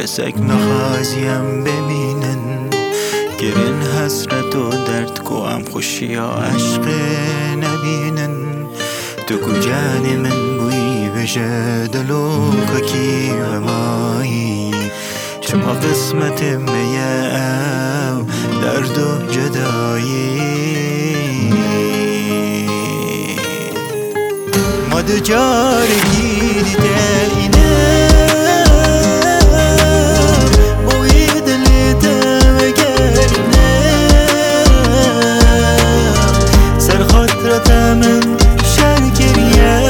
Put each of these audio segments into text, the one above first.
سگ مخازیم ببینن گرین حسرت و درد کو ام خوشی و عشق نبینن تو کجانی من بوی بشه دلو کی و مایی شما قسمت میه او درد و جدایی ما دو جارگی دیده اینه بوی دلیده وگرینه سر خاطرت من شرگریه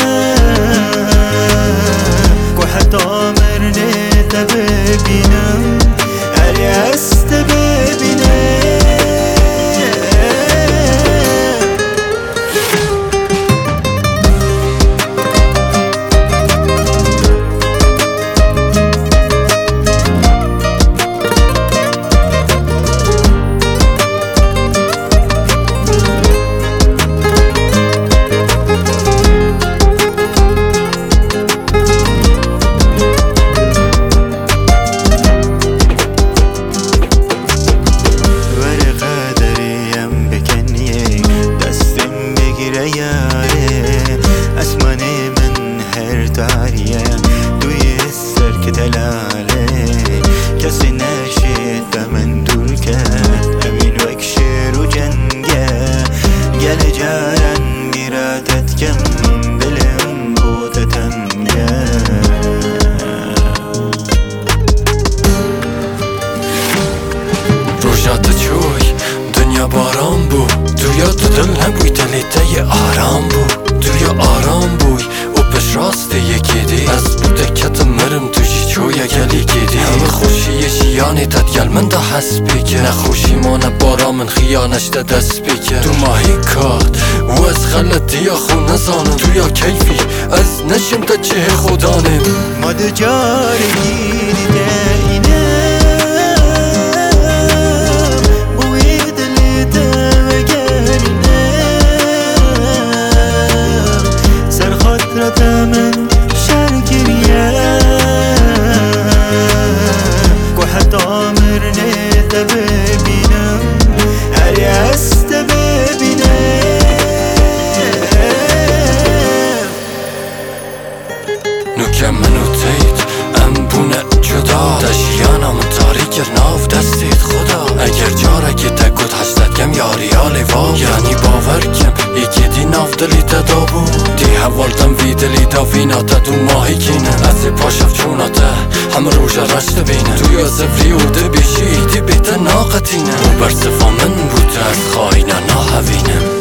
کو حتی مرنه تا ببینم هری هست ببینه اسمانه من هر تاریه دوی سر که دلاله کسی نشید به من دور کرد امین وک شیر و جنگه گل جارن بیراتت کم دلم بودتنگه روشات چوی دنیا باران بود تویا تو دل نبوی دلیته آرام بود تویا آرام بوی و پش راست یکی دی از بوده کت مرم توشی چویا گلی گیدی همه خوشی شیانی تد گل من دا حس بیگه نخوشی ما نبارا من خیانش دا دست بیگه تو ماهی کات و از غلطی خو نزانم تویا کیفی از نشم تا چه خودانم ما دو جارگی دیده اینه من شرگریه کو حتی مرنه تا ببینم هری هست ببینه نوکه منو تید ام بونه جدا دشیانم تاریک ناف دستید خدا اگر جارکی تکود هشتد کم یاری آلی واب یعنی باور کم ایکی دی ناف دلی تدا بود دی حوالتم وی دلی تا وینا تا دو ماهی کینه از پاشف چوناته هم روش رشت بینه توی زفری و ده بیشی دی بیت ناقتینه و برصفا من بود از خواهینا ناهوینه